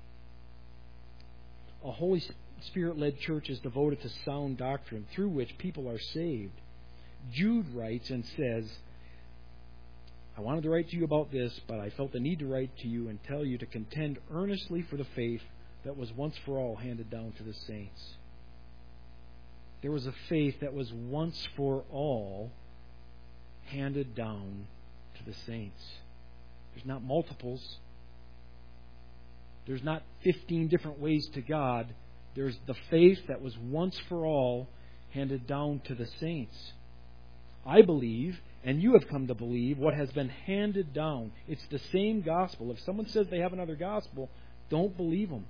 A Holy Spirit-led church is devoted to sound doctrine through which people are saved. Jude writes and says, I wanted to write to you about this, but I felt the need to write to you and tell you to contend earnestly for the faith that was once for all handed down to the saints. There was a faith that was once for all handed down to the saints. There's not multiples. There's not 15 different ways to God. There's the faith that was once for all handed down to the saints. I believe, and you have come to believe, what has been handed down. It's the same gospel. If someone says they have another gospel, don't believe them.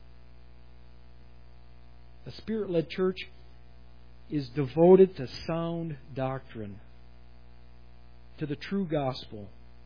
A Spirit-led church is devoted to sound doctrine, to the true gospel.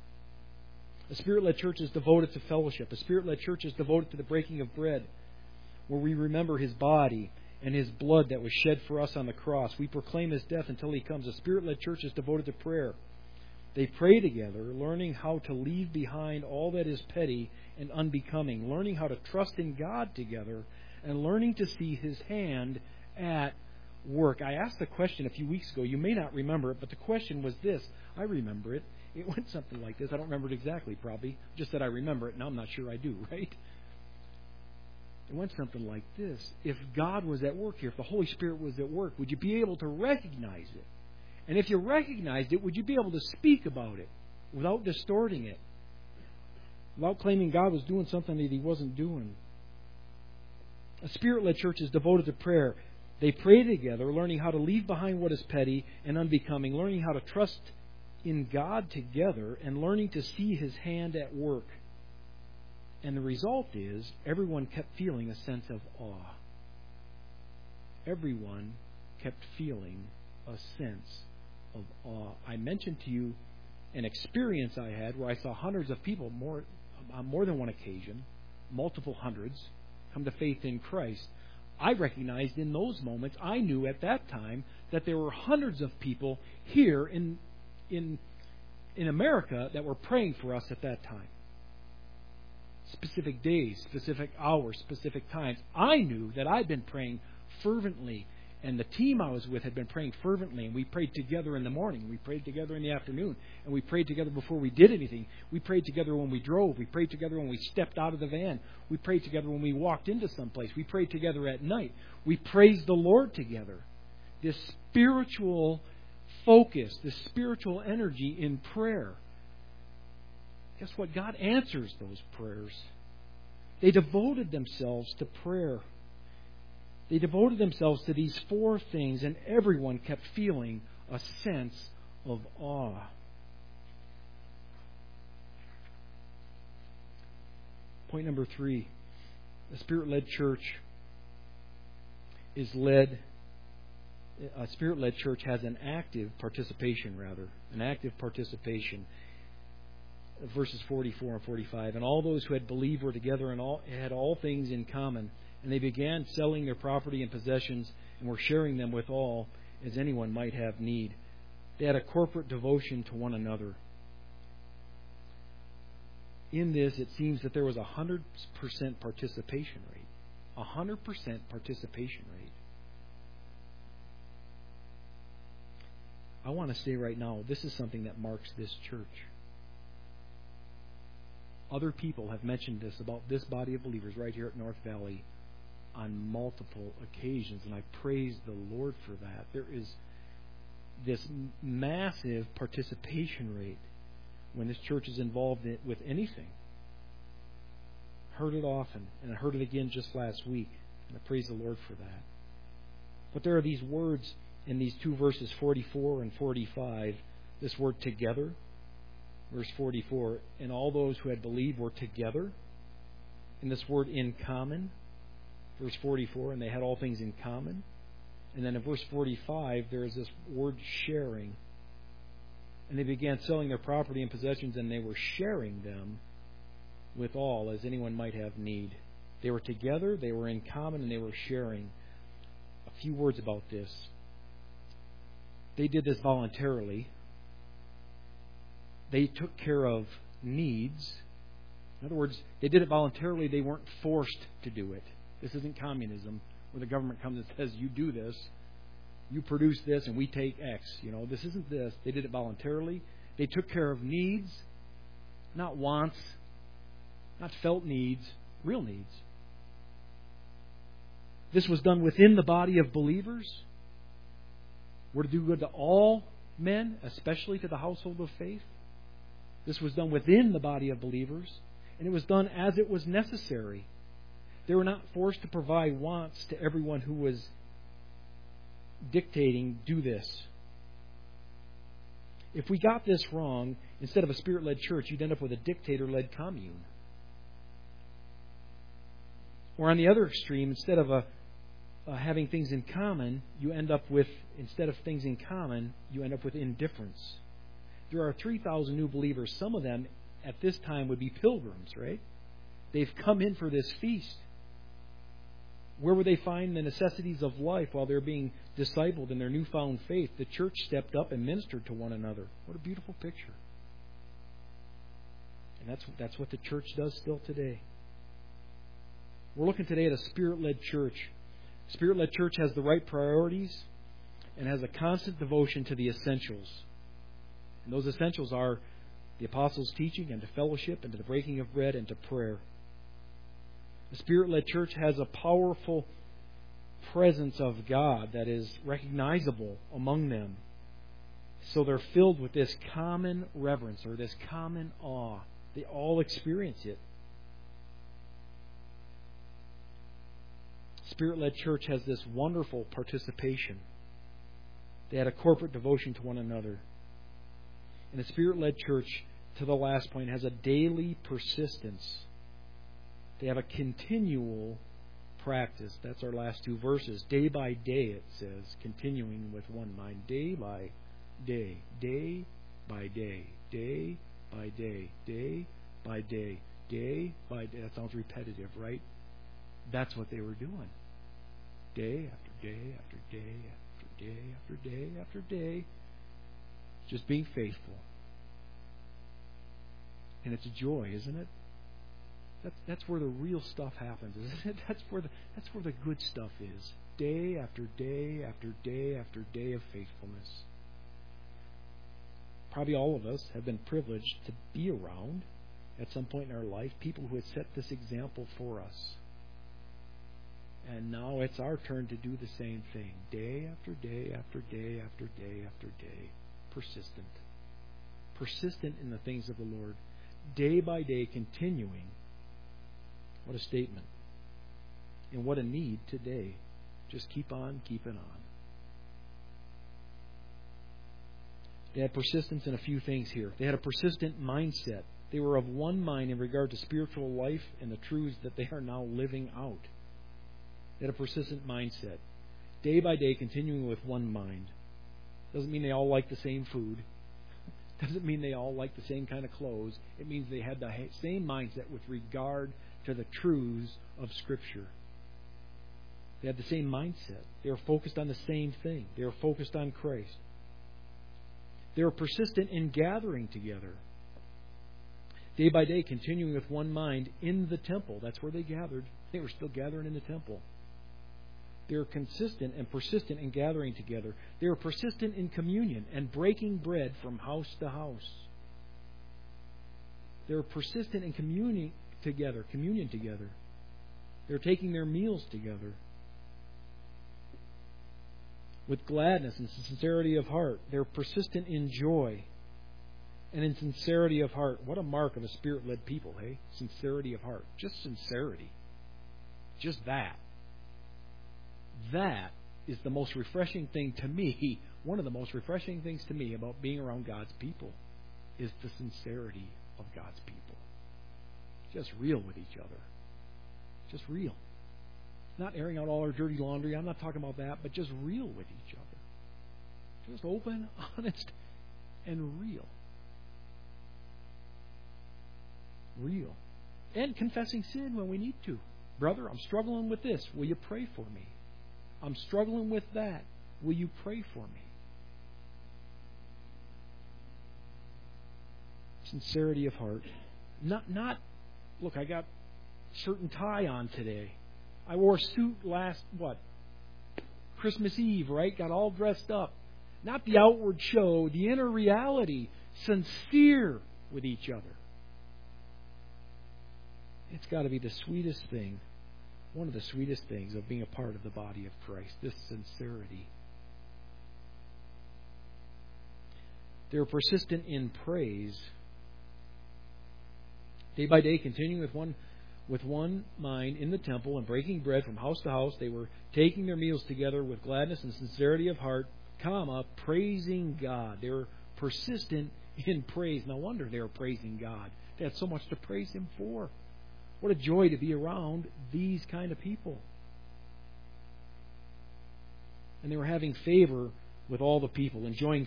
A Spirit-led church is devoted to fellowship. A Spirit-led church is devoted to the breaking of bread, where we remember His body and His blood that was shed for us on the cross. We proclaim His death until He comes. A Spirit-led church is devoted to prayer. They pray together, learning how to leave behind all that is petty and unbecoming, learning how to trust in God together, and learning to see His hand at work. I asked the question a few weeks ago. You may not remember it, but the question was this. I remember it. It went something like this. I don't remember it exactly, probably. Just that I remember it. Now I'm not sure I do, right? It went something like this. If God was at work here, if the Holy Spirit was at work, would you be able to recognize it? And if you recognized it, would you be able to speak about it without distorting it? Without claiming God was doing something that He wasn't doing? A Spirit-led church is devoted to prayer. They pray together, learning how to leave behind what is petty and unbecoming, learning how to trust in God together, and learning to see His hand at work. And the result is, everyone kept feeling a sense of awe. Everyone kept feeling a sense of awe. I mentioned to you an experience I had where I saw hundreds of people on more than one occasion, multiple hundreds, come to faith in Christ. I recognized in those moments, I knew at that time that there were hundreds of people here in America that were praying for us at that time. Specific days, specific hours, specific times. I knew that I'd been praying fervently, and the team I was with had been praying fervently, and we prayed together in the morning, we prayed together in the afternoon, and we prayed together before we did anything. We prayed together when we drove. We prayed together when we stepped out of the van. We prayed together when we walked into someplace. We prayed together at night. We praised the Lord together. This spiritual focus, this spiritual energy in prayer. Guess what? God answers those prayers. They devoted themselves to prayer. They devoted themselves to these four things, and everyone kept feeling a sense of awe. Point number 3. A Spirit-led church is led. A Spirit-led church has an active participation, An active participation. Verses 44 and 45. And all those who had believed were together and had all things in common. And they began selling their property and possessions and were sharing them with all, as anyone might have need. They had a corporate devotion to one another. In this, it seems that there was 100% participation rate. 100% participation rate. I want to say right now, this is something that marks this church. Other people have mentioned this about this body of believers right here at North Valley on multiple occasions, and I praise the Lord for that. There is this massive participation rate when this church is involved with anything. Heard it often, and I heard it again just last week, and I praise the Lord for that. But there are these words in these two verses, 44 and 45, this word together. Verse 44, and all those who had believed were together. And this word in common. Verse 44, and they had all things in common. And then in verse 45, there is this word sharing. And they began selling their property and possessions, and they were sharing them with all, as anyone might have need. They were together, they were in common, and they were sharing. A few words about this. They did this voluntarily. They took care of needs. In other words, they did it voluntarily. They weren't forced to do it. This isn't communism where the government comes and says, you do this, you produce this, and we take X. This isn't this. They did it voluntarily. They took care of needs, not wants, not felt needs, real needs. This was done within the body of believers. We're to do good to all men, especially to the household of faith. This was done within the body of believers, and it was done as it was necessary. They were not forced to provide wants to everyone who was dictating, do this. If we got this wrong, instead of a Spirit-led church, you'd end up with a dictator-led commune. Or on the other extreme, instead of having things in common, you end up with, instead of things in common, you end up with indifference. There are 3,000 new believers. Some of them at this time would be pilgrims, right? They've come in for this feast. Where would they find the necessities of life while they're being discipled in their newfound faith? The church stepped up and ministered to one another. What a beautiful picture. And that's what the church does still today. We're looking today at a Spirit-led church. Spirit-led church has the right priorities and has a constant devotion to the essentials. And those essentials are the apostles' teaching and to fellowship and to the breaking of bread and to prayer. The Spirit-led church has a powerful presence of God that is recognizable among them. So they're filled with this common reverence or this common awe. They all experience it. Spirit-led church has this wonderful participation. They had a corporate devotion to one another. And the Spirit-led church, to the last point, has a daily persistence. They have a continual practice. That's our last two verses. Day by day, it says, continuing with one mind. Day by day. Day by day. Day by day. Day by day. Day by day. That sounds repetitive, right? That's what they were doing. Day after day after day after day after day after day. Just being faithful. And it's a joy, isn't it? That's where the real stuff happens, isn't it? That's where the good stuff is. Day after day after day after day of faithfulness. Probably all of us have been privileged to be around at some point in our life people who had set this example for us. And now it's our turn to do the same thing. Day after day after day after day after day. Persistent. Persistent in the things of the Lord. Day by day continuing. What a statement. And what a need today. Just keep on keeping on. They had persistence in a few things here. They had a persistent mindset. They were of one mind in regard to spiritual life and the truths that they are now living out. They had a persistent mindset. Day by day continuing with one mind. Doesn't mean they all like the same food. Doesn't mean they all like the same kind of clothes. It means they had the same mindset with regard to the truths of Scripture. They had the same mindset. They were focused on the same thing. They were focused on Christ. They were persistent in gathering together. Day by day, continuing with one mind in the temple. That's where they gathered. They were still gathering in the temple. They were consistent and persistent in gathering together. They were persistent in communion and breaking bread from house to house. They were persistent in communion together. They were taking their meals together with gladness and sincerity of heart. They were persistent in joy and in sincerity of heart. What a mark of a Spirit-led people, hey? Sincerity of heart. Just sincerity. Just that. That is the most refreshing thing to me. One of the most refreshing things to me about being around God's people is the sincerity of God's people. Just real with each other. Just real. Not airing out all our dirty laundry. I'm not talking about that, but just real with each other. Just open, honest, and real. Real. And confessing sin when we need to. Brother, I'm struggling with this. Will you pray for me? I'm struggling with that. Will you pray for me? Sincerity of heart. Not look, I got shirt and tie on today. I wore a suit Christmas Eve, right? Got all dressed up. Not the outward show, the inner reality. Sincere with each other. It's got to be the sweetest thing. One of the sweetest things of being a part of the body of Christ, this sincerity. They're persistent in praise. Day by day, continuing with one mind in the temple and breaking bread from house to house, they were taking their meals together with gladness and sincerity of heart, praising God. They were persistent in praise. No wonder they were praising God. They had so much to praise Him for. What a joy to be around these kind of people. And they were having favor with all the people, enjoying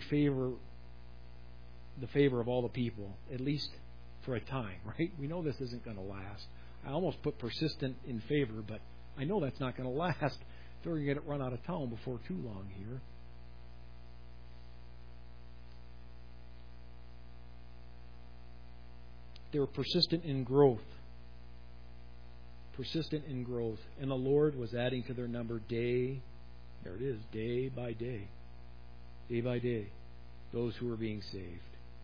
the favor of all the people, at least for a time, right? We know this isn't going to last. I almost put persistent in favor, but I know that's not going to last. They're going to get it run out of town before too long here. They were persistent in growth. Persistent in growth. And the Lord was adding to their number day by day. Day by day. Those who were being saved.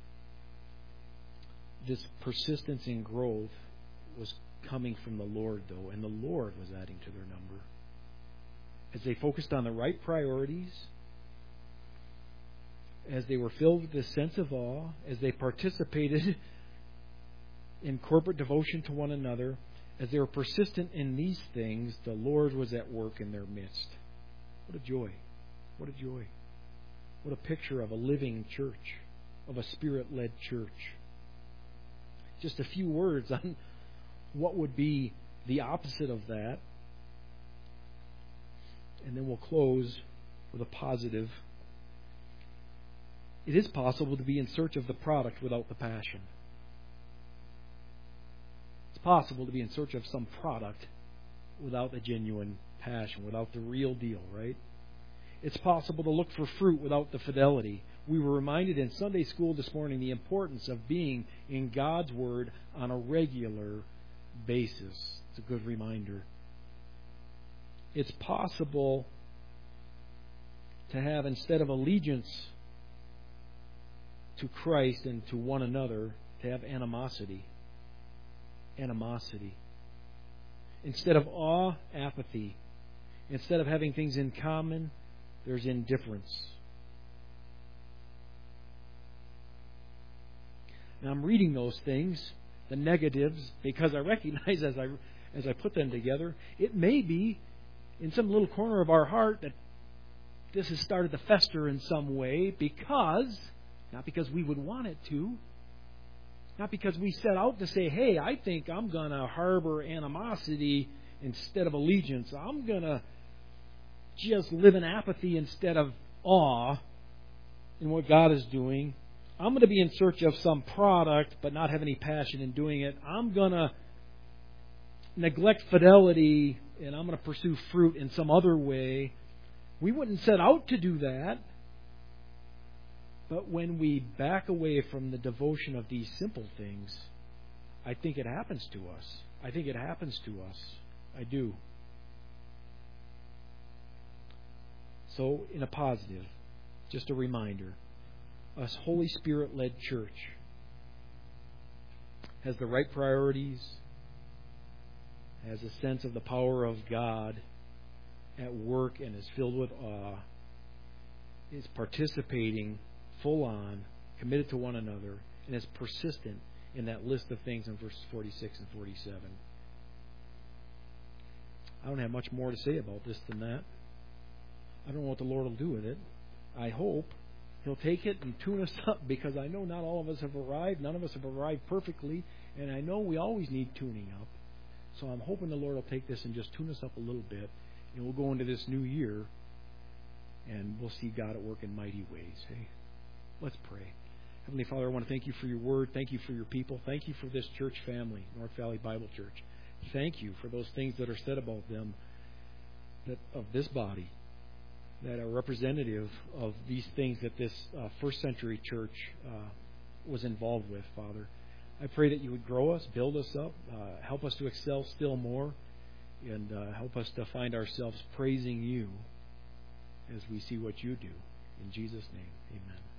This persistence in growth was coming from the Lord, though, and the Lord was adding to their number. As they focused on the right priorities, as they were filled with this sense of awe, as they participated in corporate devotion to one another, as they were persistent in these things, the Lord was at work in their midst. What a joy. What a joy. What a picture of a living church, of a Spirit-led church. Just a few words on what would be the opposite of that. And then we'll close with a positive. It is possible to be in search of the product without the passion. It's possible to be in search of some product without the genuine passion, without the real deal, right? It's possible to look for fruit without the fidelity. We were reminded in Sunday school this morning the importance of being in God's Word on a regular basis. It's a good reminder. It's possible to have, instead of allegiance to Christ and to one another, to have animosity. Animosity. Instead of awe, apathy. Instead of having things in common, there's indifference. And I'm reading those things, the negatives, because I recognize as I put them together, it may be in some little corner of our heart that this has started to fester in some way not because we would want it to, not because we set out to say, hey, I think I'm going to harbor animosity instead of allegiance. I'm going to just live in apathy instead of awe in what God is doing. I'm going to be in search of some product but not have any passion in doing it. I'm going to neglect fidelity and I'm going to pursue fruit in some other way. We wouldn't set out to do that. But when we back away from the devotion of these simple things, I think it happens to us. I think it happens to us. I do. So, in a positive, just a reminder, a Holy Spirit-led church has the right priorities, has a sense of the power of God at work and is filled with awe, is participating full on, committed to one another, and is persistent in that list of things in verses 46 and 47. I don't have much more to say about this than that. I don't know what the Lord will do with it. I hope He'll take it and tune us up, because I know not all of us have arrived. None of us have arrived perfectly, and I know we always need tuning up. So I'm hoping the Lord will take this and just tune us up a little bit, and we'll go into this new year, and we'll see God at work in mighty ways. Hey, let's pray. Heavenly Father, I want to thank You for Your Word. Thank You for Your people. Thank You for this church family, North Valley Bible Church. Thank You for those things that are said about them, that of this body, that are representative of these things that this first century church was involved with, Father. I pray that You would grow us, build us up, help us to excel still more, and help us to find ourselves praising You as we see what You do. In Jesus' name, amen.